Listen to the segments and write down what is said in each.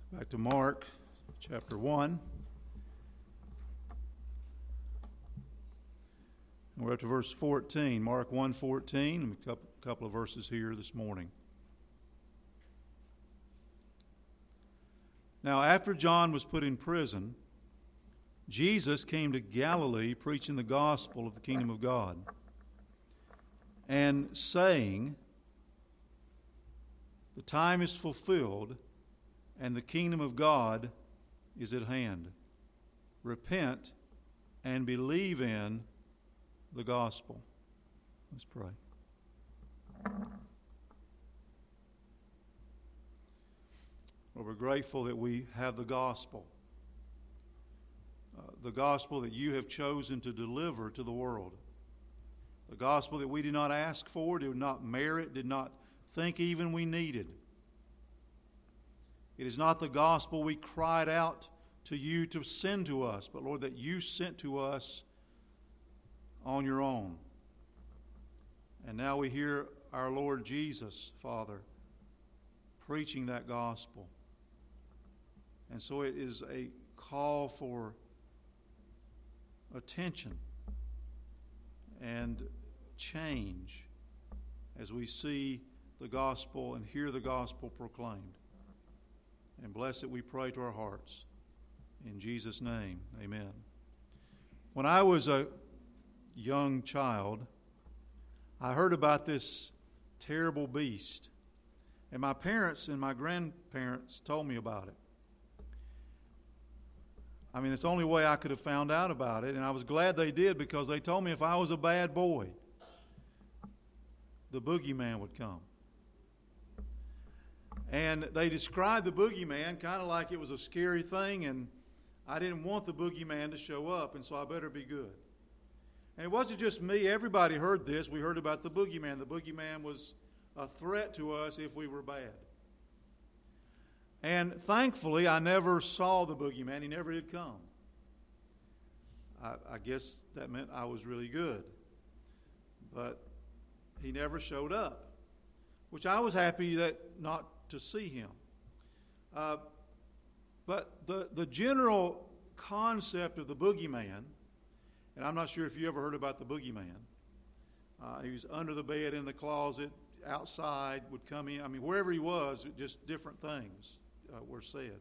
Back to Mark chapter 1. And we're up to verse 14. Mark 1:14. A couple of verses here this morning. Now, after John was put in prison, Jesus came to Galilee preaching the gospel of the kingdom of God and saying, "The time is fulfilled and the kingdom of God is at hand. Repent and believe in the gospel." Let's pray. Well, we're grateful that we have the gospel that you have chosen to deliver to the world. The gospel that we did not ask for, did not merit, did not think even we needed. It is not the gospel we cried out to you to send to us, but Lord, that you sent to us on your own. And now we hear our Lord Jesus, Father, preaching that gospel. And so it is a call for attention and change as we see the gospel and hear the gospel proclaimed. And bless it, we pray, to our hearts. In Jesus' name, amen. When I was a young child, I heard about this terrible beast. And my parents and my grandparents told me about it. I mean, it's the only way I could have found out about it. And I was glad they did, because they told me if I was a bad boy, the boogeyman would come. And they described the boogeyman kind of like it was a scary thing, and I didn't want the boogeyman to show up, and so I better be good. And it wasn't just me. Everybody heard this. We heard about the boogeyman. The boogeyman was a threat to us if we were bad. And thankfully, I never saw the boogeyman. He never did come. I guess that meant I was really good. But he never showed up, which I was happy that not to see him. But the general concept of the boogeyman, and I'm not sure if you ever heard about the boogeyman. He was under the bed, in the closet, outside, would come in. I mean, wherever he was, just different things were said.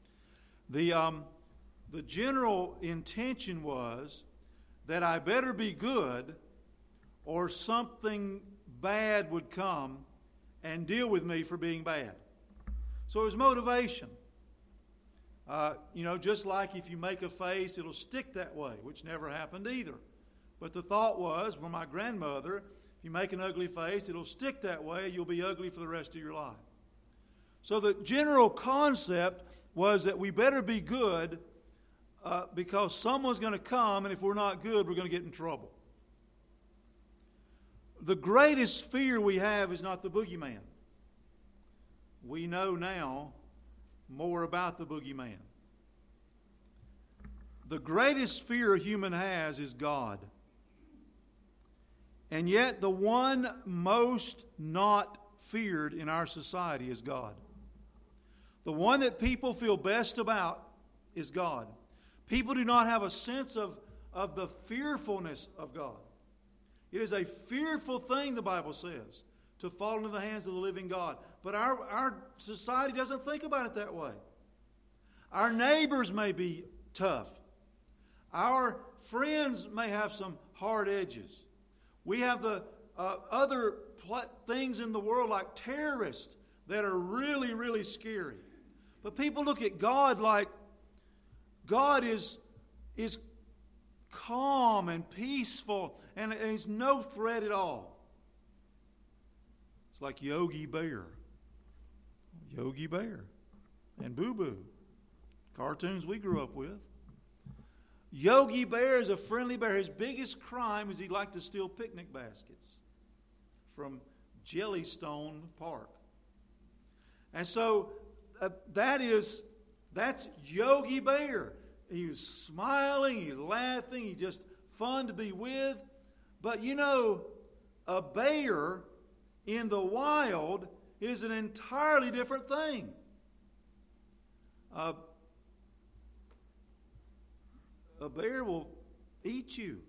The general intention was that I better be good or something bad would come and deal with me for being bad. So it was motivation. Just like if you make a face, it'll stick that way, which never happened either. But the thought was, for my grandmother, if you make an ugly face, it'll stick that way. You'll be ugly for the rest of your life. So the general concept was that we better be good because someone's going to come, and if we're not good, we're going to get in trouble. The greatest fear we have is not the boogeyman. We know now more about the boogeyman. The greatest fear a human has is God. And yet the one most not feared in our society is God. The one that people feel best about is God. People do not have a sense of the fearfulness of God. It is a fearful thing, the Bible says, to fall into the hands of the living God. But our society doesn't think about it that way. Our neighbors may be tough. Our friends may have some hard edges. We have the other things in the world like terrorists that are really, really scary. But people look at God like God is calm and peaceful, and he's no threat at all. It's like Yogi Bear. Yogi Bear and Boo Boo. Cartoons we grew up with. Yogi Bear is a friendly bear. His biggest crime is he liked to steal picnic baskets from Jellystone Park. And so that's Yogi Bear. He was smiling, he's laughing, he's just fun to be with. But a bear in the wild is an entirely different thing. A bear will eat you,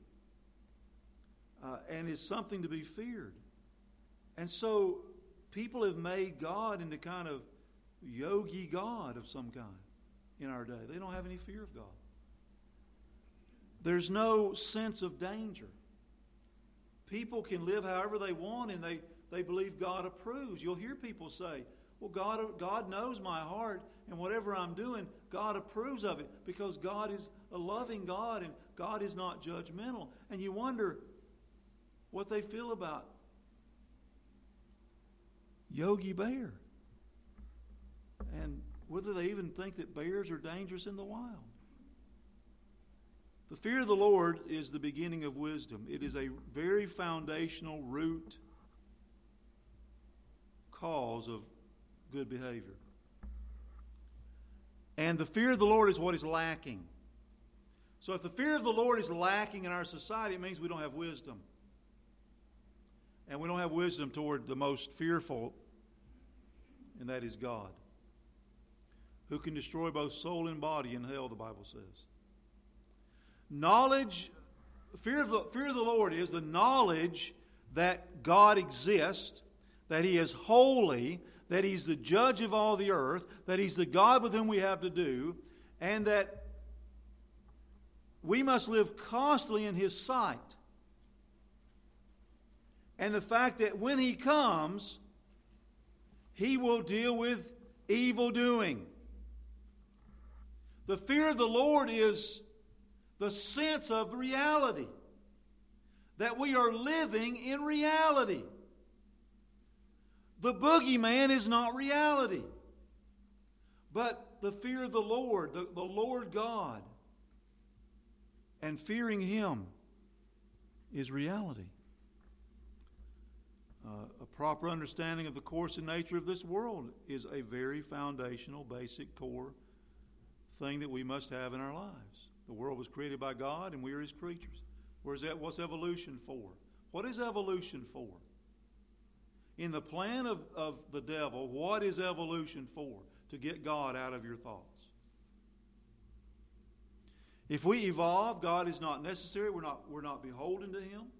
and is something to be feared. And so people have made God into kind of yogi God of some kind in our day. They don't have any fear of God. There's no sense of danger. People can live however they want, and they believe God approves. You'll hear people say, well, God knows my heart, and whatever I'm doing, God approves of it, because God is a loving God, and God is not judgmental. And you wonder what they feel about Yogi Bear, and whether they even think that bears are dangerous in the wild. The fear of the Lord is the beginning of wisdom. It is a very foundational root cause of good behavior. And the fear of the Lord is what is lacking. So if the fear of the Lord is lacking in our society, it means we don't have wisdom. And we don't have wisdom toward the most fearful, and that is God, who can destroy both soul and body in hell, the Bible says. Knowledge, fear of the Lord is the knowledge that God exists, that He is holy, that He's the judge of all the earth, that He's the God with whom we have to do, and that we must live constantly in His sight. And the fact that when He comes, He will deal with evil doing. The fear of the Lord is the sense of reality, that we are living in reality. The boogeyman is not reality, but the fear of the Lord, the Lord God, and fearing Him is reality. A proper understanding of the course and nature of this world is a very foundational, basic, core thing that we must have in our lives. The world was created by God, and we are His creatures. What's evolution for? What is evolution for? In the plan of the devil, what is evolution for? To get God out of your thoughts. If we evolve, God is not necessary. We're not beholden to Him.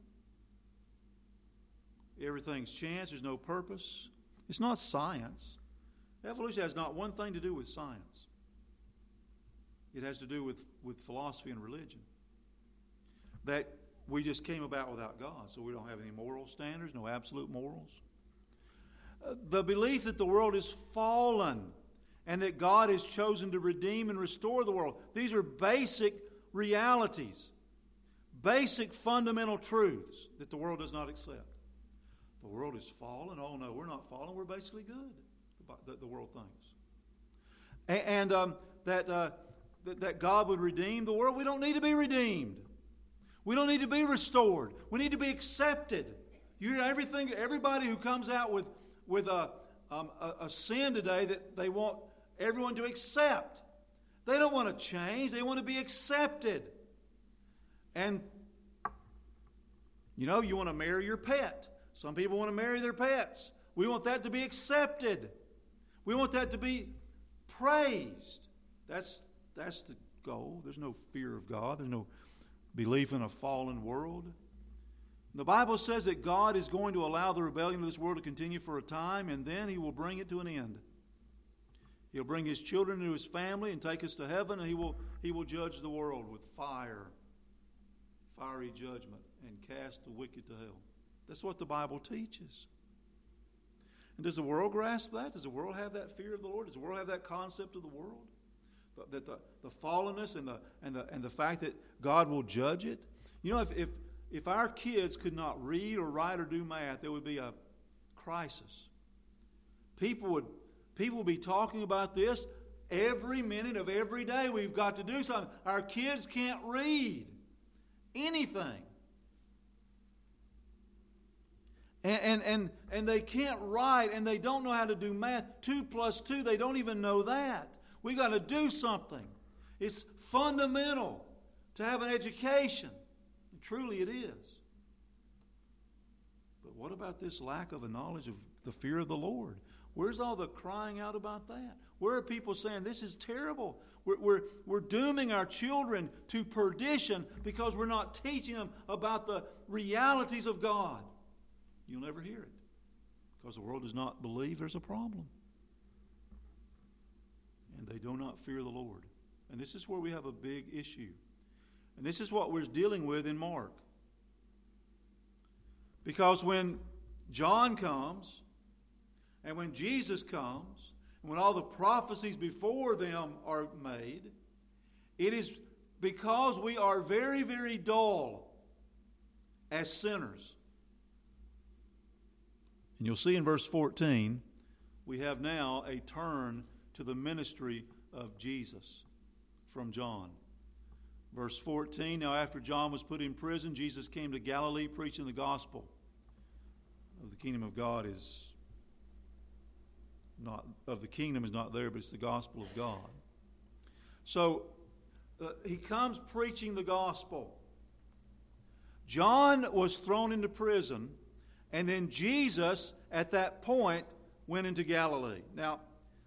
Everything's chance. There's no purpose. It's not science. Evolution has not one thing to do with science. It has to do with philosophy and religion. That we just came about without God, so we don't have any moral standards, no absolute morals. The belief that the world is fallen and that God has chosen to redeem and restore the world. These are basic realities, basic fundamental truths that the world does not accept. The world is fallen. Oh no, we're not fallen. We're basically good, the world thinks. And that God would redeem the world. We don't need to be redeemed. We don't need to be restored. We need to be accepted. You hear everybody who comes out with a sin today that they want everyone to accept. They don't want to change. They want to be accepted. And, you want to marry your pet. Some people want to marry their pets. We want that to be accepted. We want that to be praised. That's the goal. There's no fear of God. There's no belief in a fallen world. The Bible says that God is going to allow the rebellion of this world to continue for a time, and then He will bring it to an end. He'll bring His children into His family and take us to heaven, and He will judge the world with fiery judgment, and cast the wicked to hell. That's what the Bible teaches. And does the world grasp that? Does the world have that fear of the Lord? Does the world have that concept of the world? That the fallenness and the fact that God will judge it? If our kids could not read or write or do math, there would be a crisis. People would be talking about this every minute of every day. We've got to do something. Our kids can't read anything. And they can't write, and they don't know how to do math. 2 + 2, they don't even know that. We've got to do something. It's fundamental to have an education. And truly it is. But what about this lack of a knowledge of the fear of the Lord? Where's all the crying out about that? Where are people saying, this is terrible? We're dooming our children to perdition because we're not teaching them about the realities of God. You'll never hear it because the world does not believe there's a problem. And they do not fear the Lord. And this is where we have a big issue. And this is what we're dealing with in Mark. Because when John comes, and when Jesus comes, and when all the prophecies before them are made, it is because we are very, very dull as sinners. And you'll see in verse 14, we have now a turn to the ministry of Jesus from John. Verse 14, now after John was put in prison, Jesus came to Galilee preaching the gospel of the kingdom of God is not there, but it's the gospel of God. So he comes preaching the gospel. John was thrown into prison, and then Jesus at that point went into Galilee. Now,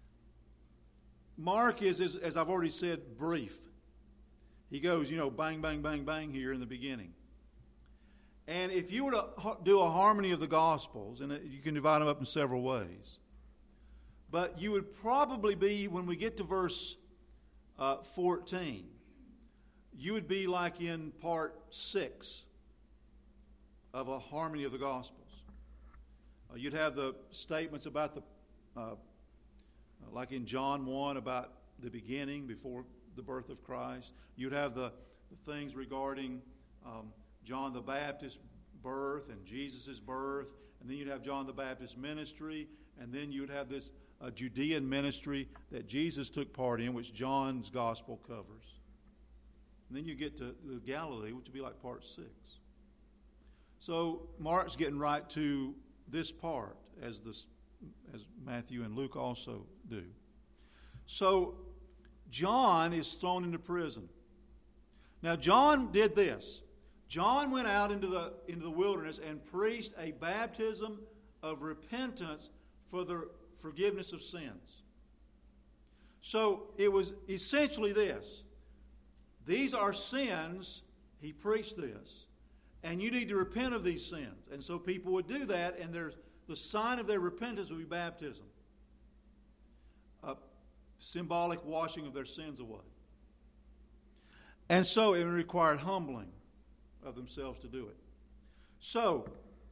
Mark is, as I've already said, brief. He goes, bang, bang, bang, bang here in the beginning. And if you were to do a harmony of the Gospels, and you can divide them up in several ways, but you would probably be, when we get to verse 14, you would be like in part 6 of a harmony of the Gospels. You'd have the statements about like in John 1, about the beginning, before the birth of Christ. You'd have the things regarding John the Baptist's birth and Jesus' birth. And then you'd have John the Baptist's ministry. And then you'd have this Judean ministry that Jesus took part in, which John's gospel covers. And then you get to the Galilee, which would be like part 6. So Mark's getting right to this part, as Matthew and Luke also do. So John is thrown into prison. Now John did this. John went out into the wilderness and preached a baptism of repentance for the forgiveness of sins. So it was essentially this. These are sins. He preached this. And you need to repent of these sins. And so people would do that, and the sign of their repentance would be baptism. A symbolic washing of their sins away. And so it required humbling of themselves to do it. So,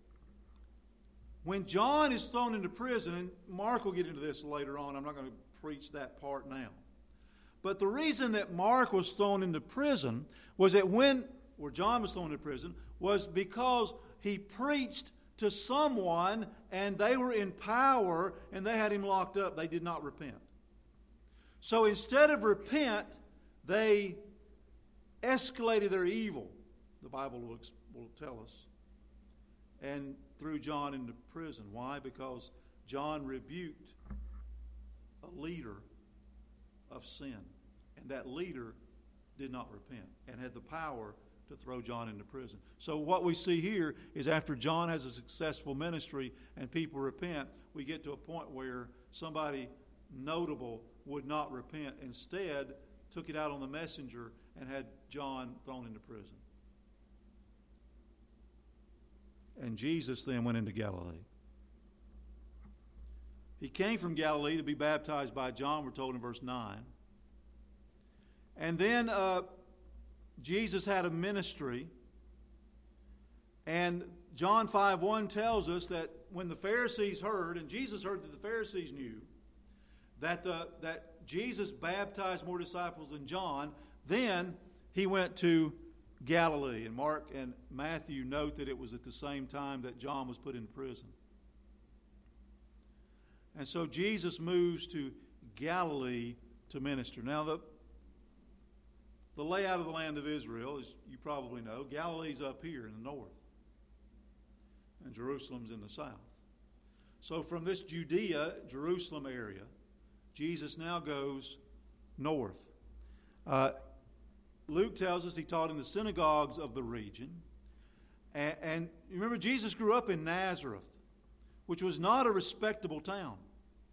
when John is thrown into prison, and Mark will get into this later on, I'm not going to preach that part now. But the reason that Mark was thrown into prison was that where John was thrown into prison, was because he preached to someone and they were in power and they had him locked up. They did not repent. So instead of repent, they escalated their evil, the Bible will tell us, and threw John into prison. Why? Because John rebuked a leader of sin, and that leader did not repent and had the power to throw John into prison. So what we see here is after John has a successful ministry and people repent, we get to a point where somebody notable would not repent. Instead, took it out on the messenger and had John thrown into prison. And Jesus then went into Galilee. He came from Galilee to be baptized by John, we're told in verse 9. And then Jesus had a ministry. And John 5:1 tells us that when the Pharisees heard, and Jesus heard that the Pharisees knew, that Jesus baptized more disciples than John, then he went to Galilee. And Mark and Matthew note that it was at the same time that John was put in prison. And so Jesus moves to Galilee to minister. Now, the layout of the land of Israel, as you probably know, Galilee's up here in the north, and Jerusalem's in the south. So from this Judea, Jerusalem area, Jesus now goes north. Luke tells us he taught in the synagogues of the region. And remember, Jesus grew up in Nazareth, which was not a respectable town.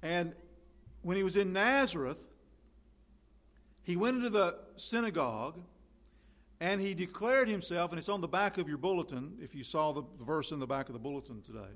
And when he was in Nazareth, he went into the synagogue and he declared himself, and it's on the back of your bulletin, if you saw the verse in the back of the bulletin today.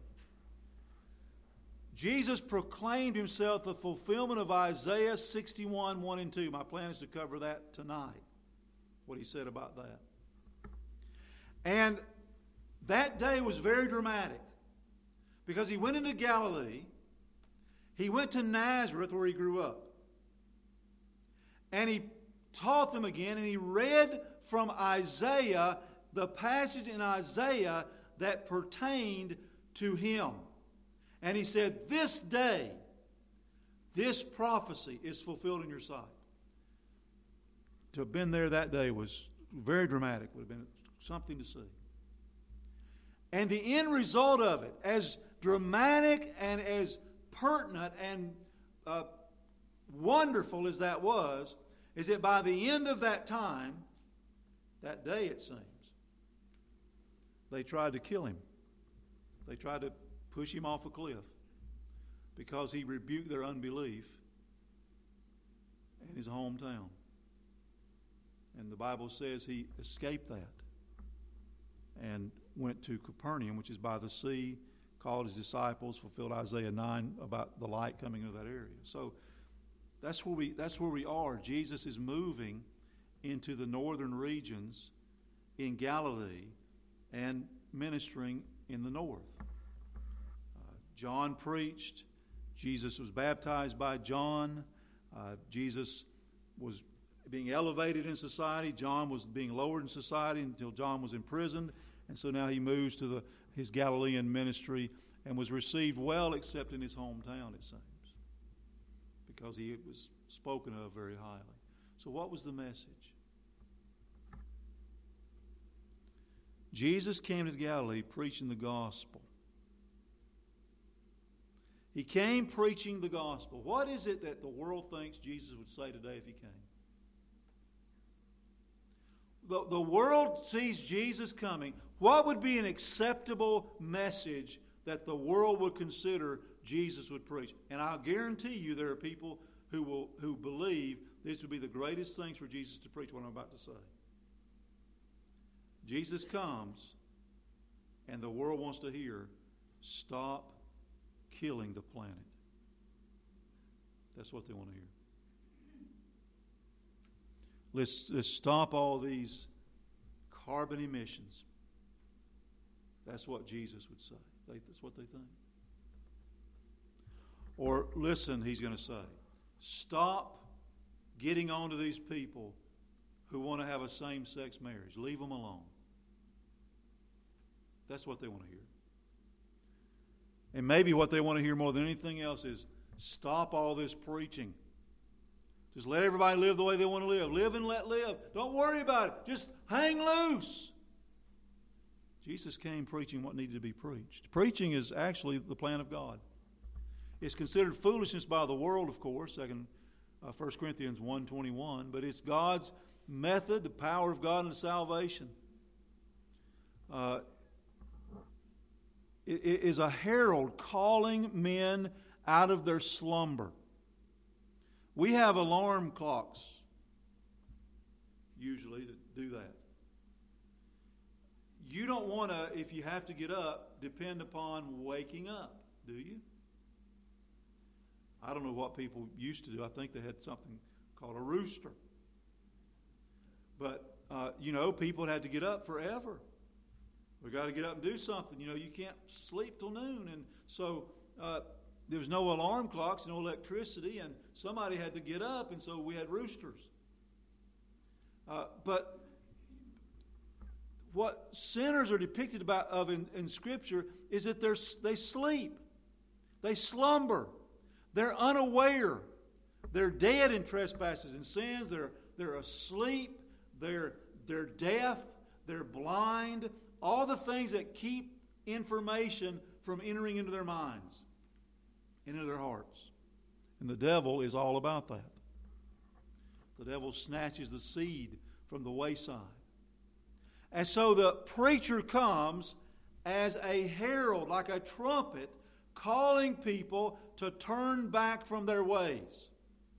Jesus proclaimed himself the fulfillment of Isaiah 61, 1 and 2. My plan is to cover that tonight, what he said about that. And that day was very dramatic because he went into Galilee, he went to Nazareth where he grew up, and he taught them again, and he read from Isaiah, the passage in Isaiah that pertained to him. And he said, this day, this prophecy is fulfilled in your sight. To have been there that day was very dramatic, would have been something to see. And the end result of it, as dramatic and as pertinent and wonderful as that was, is that by the end of that time, that day it seems, they tried to kill him. They tried to push him off a cliff because he rebuked their unbelief in his hometown. And the Bible says he escaped that and went to Capernaum, which is by the sea, called his disciples, fulfilled Isaiah 9 about the light coming into that area. So that's where we are. Jesus is moving into the northern regions in Galilee and ministering in the north. John preached. Jesus was baptized by John. Jesus was being elevated in society. John was being lowered in society until John was imprisoned. And so now he moves to his Galilean ministry and was received well, except in his hometown, it seems, because he was spoken of very highly. So what was the message? Jesus came to Galilee preaching the gospel. He came preaching the gospel. What is it that the world thinks Jesus would say today if he came? The world sees Jesus coming. What would be an acceptable message that the world would consider Jesus would preach? And I'll guarantee you there are people who believe this would be the greatest things for Jesus to preach, what I'm about to say. Jesus comes, and the world wants to hear, stop killing the planet. That's what they want to hear. Let's stop all these carbon emissions. That's what Jesus would say. That's what they think. Or listen, he's going to say, stop getting on to these people who want to have a same-sex marriage. Leave them alone. That's what they want to hear. And maybe what they want to hear more than anything else is stop all this preaching. Just let everybody live the way they want to live. Live and let live. Don't worry about it. Just hang loose. Jesus came preaching what needed to be preached. Preaching is actually the plan of God. It's considered foolishness by the world, of course, 1 Corinthians 1:21, but it's God's method, the power of God unto salvation. It is a herald calling men out of their slumber. We have alarm clocks, usually, that do that. You don't want to, if you have to get up, depend upon waking up, do you? I don't know what people used to do. I think they had something called a rooster. But, people had to get up forever. We've got to get up and do something. You can't sleep till noon. And so there was no alarm clocks, no electricity, and somebody had to get up, and so we had roosters. But what sinners are depicted in Scripture is that they sleep. They slumber. They're unaware. They're dead in trespasses and sins. They're asleep. They're deaf. They're blind. All the things that keep information from entering into their minds, into their hearts. And the devil is all about that. The devil snatches the seed from the wayside. And so the preacher comes as a herald, like a trumpet, calling people to turn back from their ways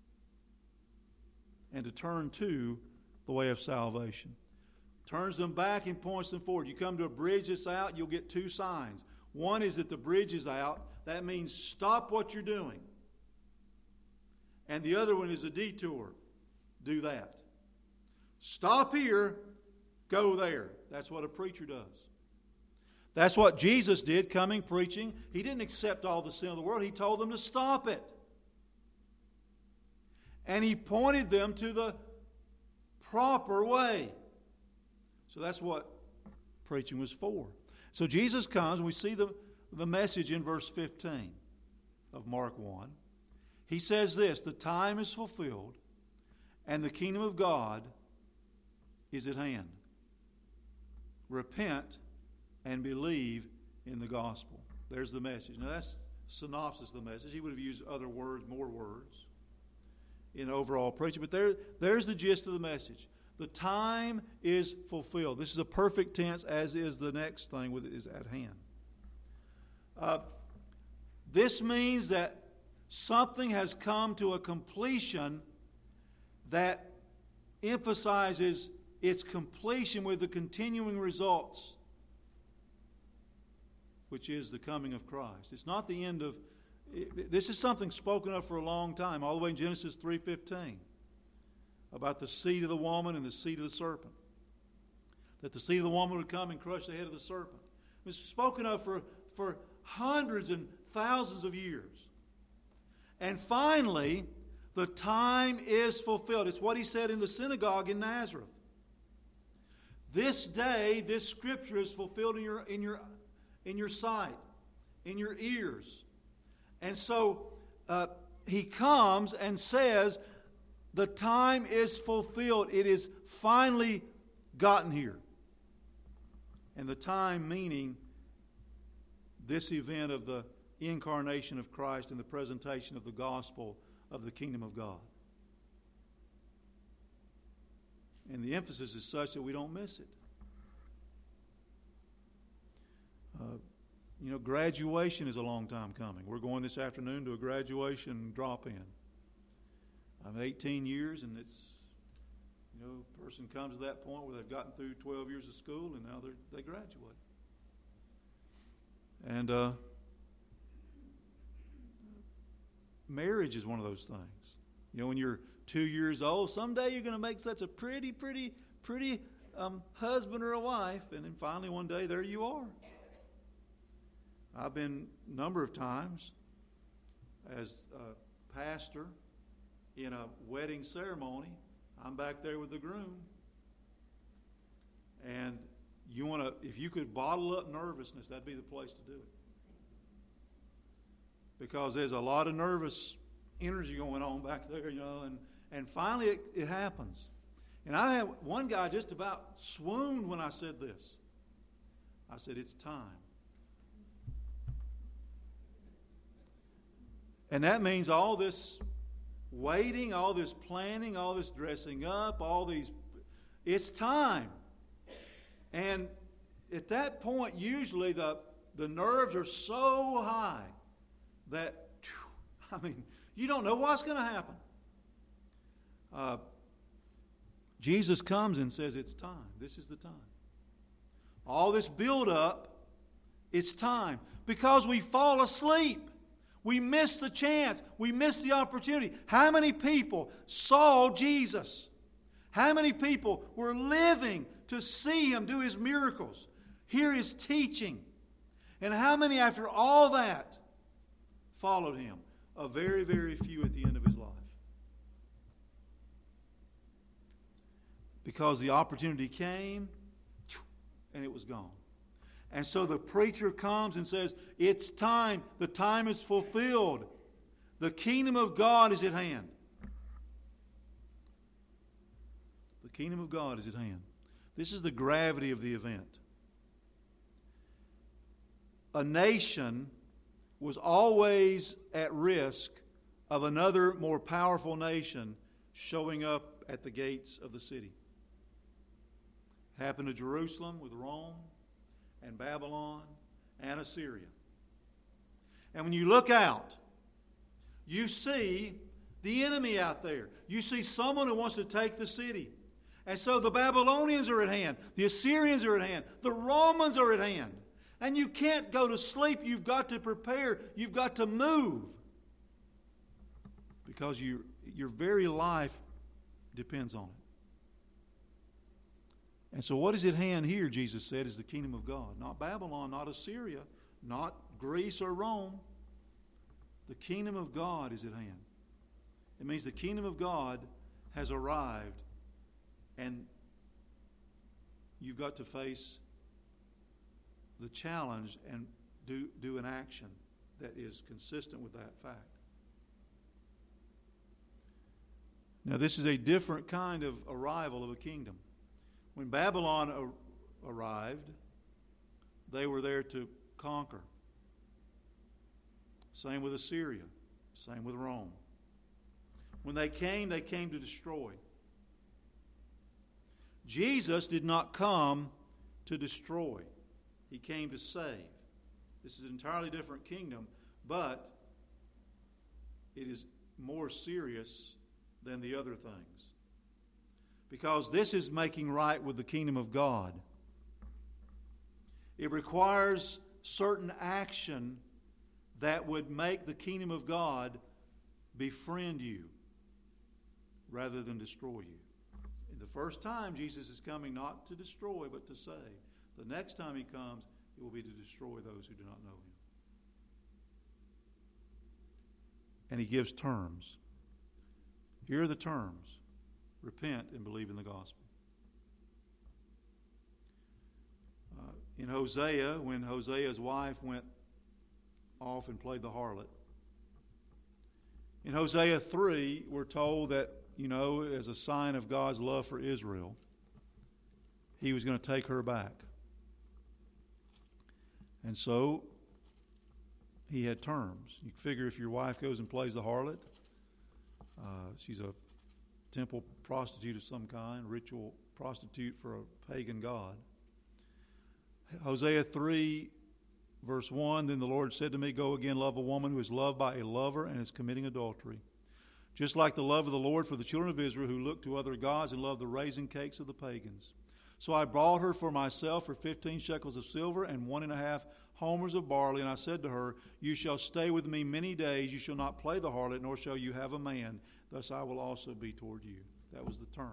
and to turn to the way of salvation. Turns them back and points them forward. You come to a bridge that's out, you'll get two signs. One is that the bridge is out. That means stop what you're doing. And the other one is a detour. Do that. Stop here, go there. That's what a preacher does. That's what Jesus did coming, preaching. He didn't accept all the sin of the world. He told them to stop it. And He pointed them to the proper way. So that's what preaching was for. So Jesus comes, and we see the message in verse 15 of Mark 1. He says this, the time is fulfilled, and the kingdom of God is at hand. Repent and believe in the gospel. There's the message. Now that's synopsis of the message. He would have used other words, more words in overall preaching. But there's the gist of the message. The time is fulfilled. This is a perfect tense, as is the next thing with it is at hand. This means that something has come to a completion that emphasizes its completion with the continuing results, which is the coming of Christ. It's not the end of... This is something spoken of for a long time, all the way in Genesis 3:15, about the seed of the woman and the seed of the serpent. That the seed of the woman would come and crush the head of the serpent. It's spoken of for hundreds and thousands of years. And finally, the time is fulfilled. It's what He said in the synagogue in Nazareth. This day, this scripture is fulfilled in your sight, in your ears. And so He comes and says, the time is fulfilled. It is finally gotten here. And the time meaning this event of the incarnation of Christ and the presentation of the gospel of the kingdom of God. And the emphasis is such that we don't miss it. Graduation is a long time coming. We're going this afternoon to a graduation drop-in. I'm 18 years, and it's, a person comes to that point where they've gotten through 12 years of school, and now they graduate. And marriage is one of those things. When you're 2 years old, someday you're going to make such a pretty husband or a wife, and then finally one day there you are. I've been a number of times as a pastor in a wedding ceremony. I'm back there with the groom. And if you could bottle up nervousness, that'd be the place to do it. Because there's a lot of nervous energy going on back there, and finally it happens. And I had one guy just about swooned when I said this. I said, it's time. And that means all this waiting, all this planning, all this dressing up, it's time. And at that point, usually the nerves are so high that, you don't know what's going to happen. Jesus comes and says, it's time. This is the time. All this build-up, it's time. Because we fall asleep. We miss the chance. We miss the opportunity. How many people saw Jesus? How many people were living to see Him do His miracles, hear His teaching? And how many, after all that, followed Him? A very, very few at the end of His life. Because the opportunity came, and it was gone. And so the preacher comes and says, it's time. The time is fulfilled. The kingdom of God is at hand. The kingdom of God is at hand. This is the gravity of the event. A nation was always at risk of another more powerful nation showing up at the gates of the city. It happened to Jerusalem with Rome and Babylon and Assyria. And when you look out, you see the enemy out there. You see someone who wants to take the city. And so the Babylonians are at hand. The Assyrians are at hand. The Romans are at hand. And you can't go to sleep. You've got to prepare. You've got to move. Because your very life depends on it. And so what is at hand here, Jesus said, is the kingdom of God. Not Babylon, not Assyria, not Greece or Rome. The kingdom of God is at hand. It means the kingdom of God has arrived, and you've got to face the challenge and do an action that is consistent with that fact. Now, this is a different kind of arrival of a kingdom. When Babylon arrived, they were there to conquer. Same with Assyria. Same with Rome. When they came to destroy. Jesus did not come to destroy. He came to save. This is an entirely different kingdom, but it is more serious than the other things. Because this is making right with the kingdom of God. It requires certain action that would make the kingdom of God befriend you rather than destroy you. In the first time, Jesus is coming not to destroy but to save. The next time he comes, it will be to destroy those who do not know him. And he gives terms. Here are the terms. Repent and believe in the gospel. In Hosea, when Hosea's wife went off and played the harlot, in Hosea 3, we're told that, as a sign of God's love for Israel, he was going to take her back. And so, he had terms. You figure if your wife goes and plays the harlot, she's a temple prostitute of some kind, ritual prostitute for a pagan god. Hosea 3, verse 1, then the Lord said to me, go again, love a woman who is loved by a lover and is committing adultery. Just like the love of the Lord for the children of Israel who looked to other gods and loved the raisin cakes of the pagans. So I bought her for myself for 15 shekels of silver and 1.5 homers of barley. And I said to her, you shall stay with me many days. You shall not play the harlot, nor shall you have a man. Thus I will also be toward you. That was the terms.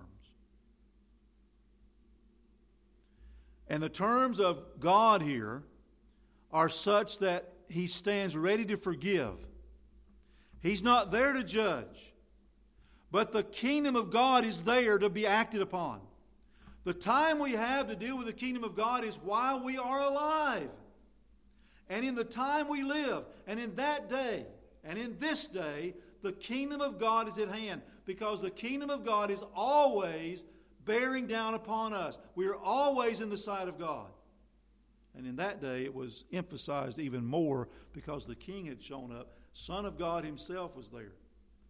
And the terms of God here are such that he stands ready to forgive. He's not there to judge. But the kingdom of God is there to be acted upon. The time we have to deal with the kingdom of God is while we are alive. And in the time we live, and in that day, and in this day, the kingdom of God is at hand. Because the kingdom of God is always bearing down upon us. We are always in the sight of God. And in that day, it was emphasized even more because the king had shown up. Son of God himself was there.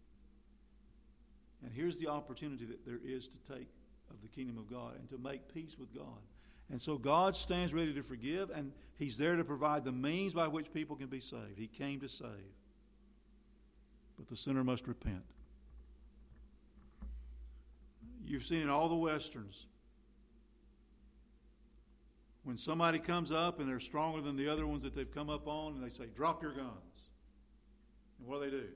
And here's the opportunity that there is to take of the kingdom of God and to make peace with God. And so God stands ready to forgive, and he's there to provide the means by which people can be saved. He came to save. But the sinner must repent. You've seen in all the Westerns, when somebody comes up and they're stronger than the other ones that they've come up on, and they say, drop your guns. And what do?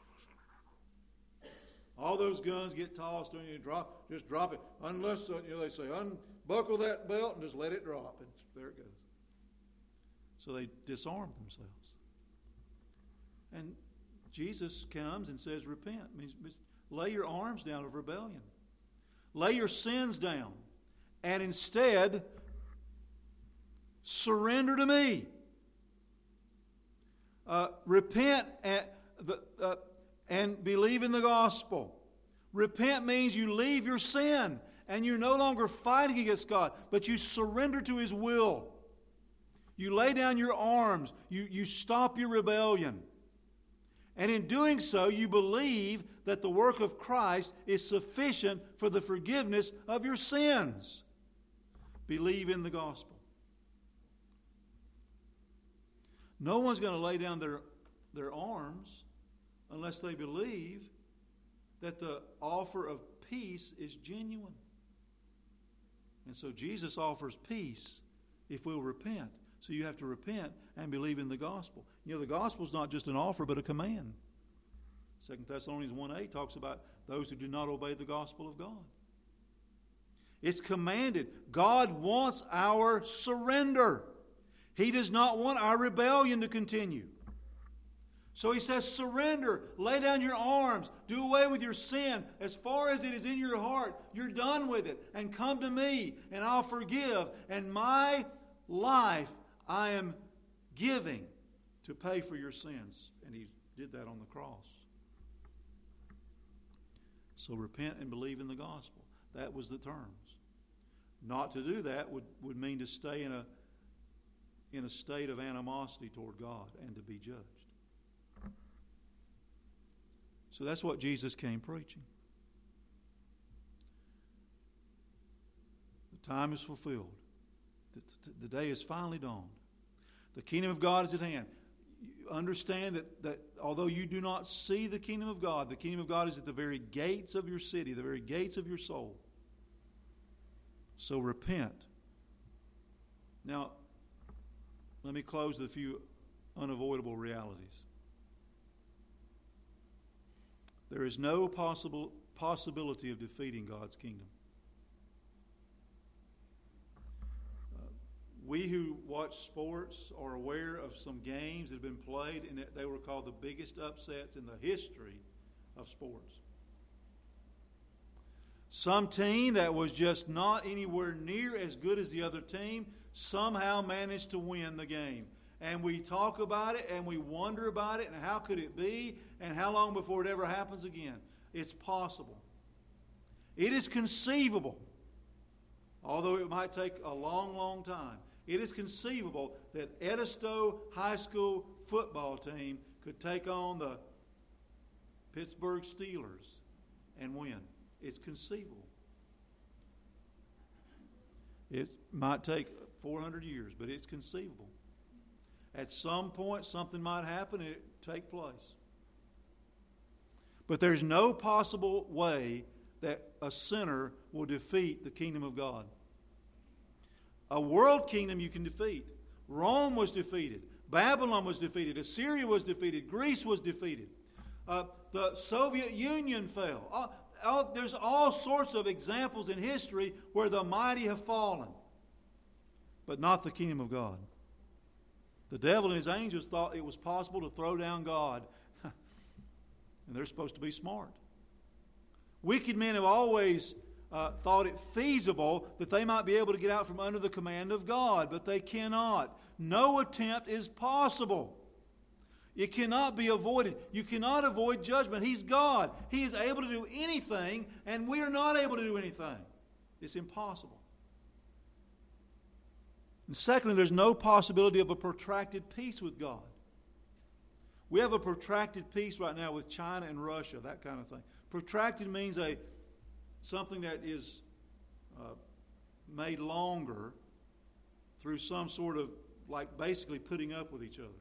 All those guns get tossed on you. Just drop it. Unless, they say, unbuckle that belt and just let it drop. And there it goes. So they disarm themselves. And Jesus comes and says, repent. It means lay your arms down of rebellion. Lay your sins down. And instead, surrender to me. Repent and believe in the gospel. Repent means you leave your sin and you're no longer fighting against God, but you surrender to his will. You lay down your arms. You stop your rebellion. And in doing so, you believe that the work of Christ is sufficient for the forgiveness of your sins. Believe in the gospel. No one's going to lay down their their arms unless they believe that the offer of peace is genuine. And so Jesus offers peace if we'll repent. So you have to repent and believe in the gospel. You know, the gospel is not just an offer but a command. 2 Thessalonians 1:8 talks about those who do not obey the gospel of God. It's commanded. God wants our surrender. He does not want our rebellion to continue. So he says, surrender, lay down your arms, do away with your sin. As far as it is in your heart, you're done with it. And come to me, and I'll forgive. And my life I am giving to pay for your sins. And he did that on the cross. So repent and believe in the gospel. That was the terms. Not to do that would mean to stay in a state of animosity toward God and to be judged. So that's what Jesus came preaching. The time is fulfilled. The day is finally dawned. The kingdom of God is at hand. You understand that although you do not see the kingdom of God is at the very gates of your city, the very gates of your soul. So repent. Now, let me close with a few unavoidable realities. There is no possibility of defeating God's kingdom. We who watch sports are aware of some games that have been played, and they were called the biggest upsets in the history of sports. Some team that was just not anywhere near as good as the other team somehow managed to win the game. And we talk about it and we wonder about it and how could it be and how long before it ever happens again. It's possible. It is conceivable, although it might take a long, long time. It is conceivable that Edisto High School football team could take on the Pittsburgh Steelers and win. It's conceivable. It might take 400 years, but it's conceivable. At some point, something might happen and it take place. But there's no possible way that a sinner will defeat the kingdom of God. A world kingdom you can defeat. Rome was defeated. Babylon was defeated. Assyria was defeated. Greece was defeated. The Soviet Union fell. There's all sorts of examples in history where the mighty have fallen. But not the kingdom of God. The devil and his angels thought it was possible to throw down God. And they're supposed to be smart. Wicked men have always thought it feasible that they might be able to get out from under the command of God, but they cannot. No attempt is possible. It cannot be avoided. You cannot avoid judgment. He's God. He is able to do anything, and we are not able to do anything. It's impossible. And secondly, there's no possibility of a protracted peace with God. We have a protracted peace right now with China and Russia, that kind of thing. Protracted means something that is made longer through some sort of, like basically putting up with each other.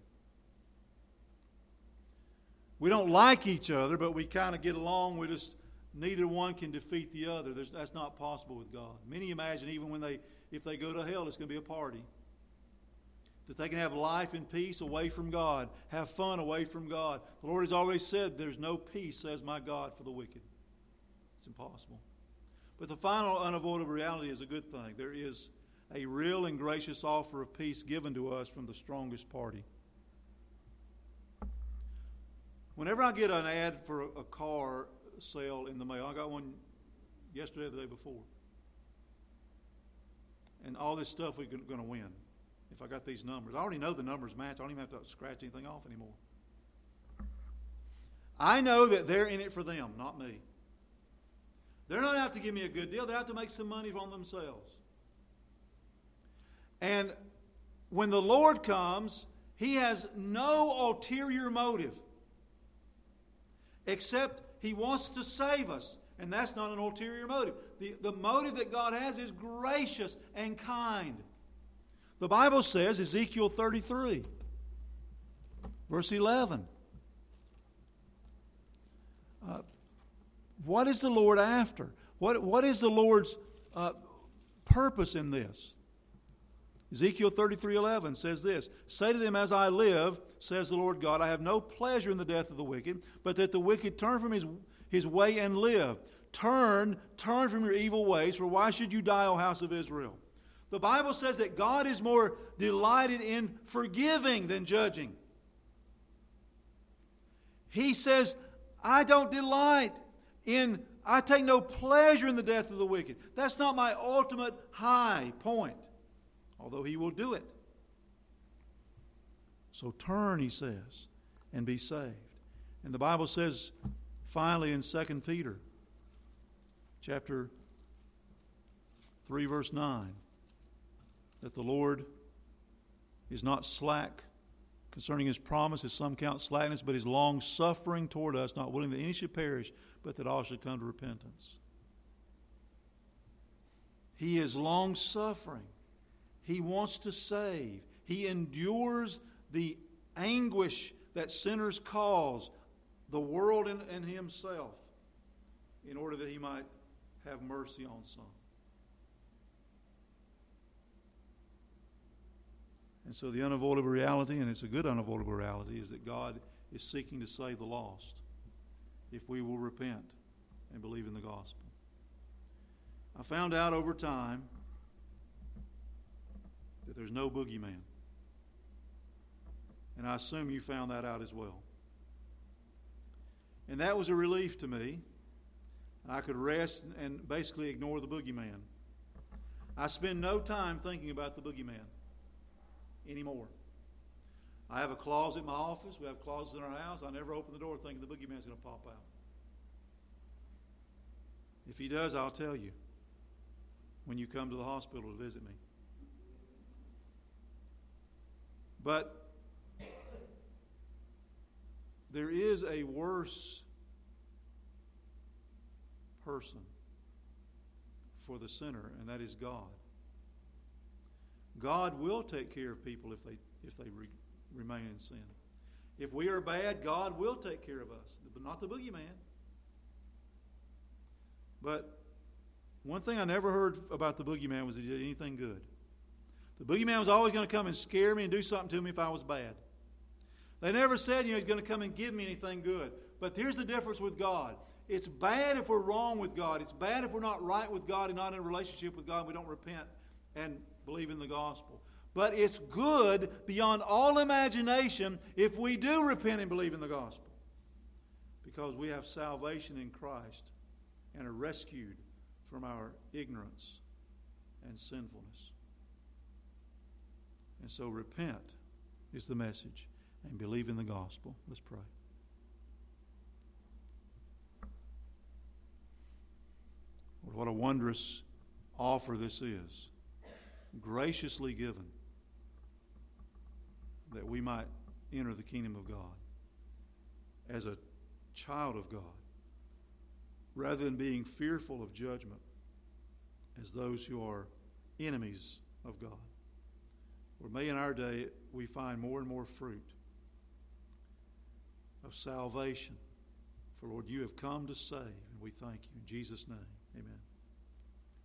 We don't like each other, but we kind of get along. Neither one can defeat the other. That's not possible with God. Many imagine even if they go to hell, it's going to be a party. That they can have life and peace away from God, have fun away from God. The Lord has always said, there's no peace, says my God, for the wicked. It's impossible. But the final unavoidable reality is a good thing. There is a real and gracious offer of peace given to us from the strongest party. Whenever I get an ad for a car sale in the mail, I got one yesterday or the day before. And all this stuff we're going to win. If I got these numbers. I already know the numbers match. I don't even have to scratch anything off anymore. I know that they're in it for them, not me. They're not out to give me a good deal. They're out to make some money from themselves. And when the Lord comes, He has no ulterior motive. Except He wants to save us. And that's not an ulterior motive. The motive that God has is gracious and kind. The Bible says, Ezekiel 33, verse 11, What is the Lord after? What is the Lord's purpose in this? Ezekiel 33:11 says this, "Say to them, as I live, says the Lord God, I have no pleasure in the death of the wicked, but that the wicked turn from his way and live. Turn from your evil ways, for why should you die, O house of Israel?" The Bible says that God is more delighted in forgiving than judging. He says, I take no pleasure in the death of the wicked. That's not my ultimate high point, although He will do it. So turn, He says, and be saved. And the Bible says, finally in 2 Peter, chapter 3, verse 9, that the Lord is not slack concerning His promise, as some count slackness, but is long-suffering toward us, not willing that any should perish, but that all should come to repentance. He is long-suffering. He wants to save. He endures the anguish that sinners cause, the world and Himself, in order that He might have mercy on some. And so the unavoidable reality, and it's a good unavoidable reality, is that God is seeking to save the lost if we will repent and believe in the gospel. I found out over time that there's no boogeyman. And I assume you found that out as well. And that was a relief to me. I could rest and basically ignore the boogeyman. I spend no time thinking about the boogeyman anymore. I have a closet in my office. We have closets in our house. I never open the door thinking the boogeyman's going to pop out. If he does, I'll tell you when you come to the hospital to visit me. But there is a worse person for the sinner, and that is God. God will take care of people if they remain in sin. If we are bad, God will take care of us, but not the boogeyman. But one thing I never heard about the boogeyman was that he did anything good. The boogeyman was always going to come and scare me and do something to me if I was bad. They never said, he's going to come and give me anything good. But here's the difference with God. It's bad if we're wrong with God. It's bad if we're not right with God and not in a relationship with God and we don't repent and believe in the gospel. But it's good beyond all imagination if we do repent and believe in the gospel. Because we have salvation in Christ and are rescued from our ignorance and sinfulness. And so repent is the message and believe in the gospel. Let's pray. Lord, what a wondrous offer this is, graciously given, that we might enter the kingdom of God as a child of God, rather than being fearful of judgment as those who are enemies of God. Lord, may in our day we find more and more fruit of salvation. For Lord, you have come to save, and we thank you. In Jesus' name, amen.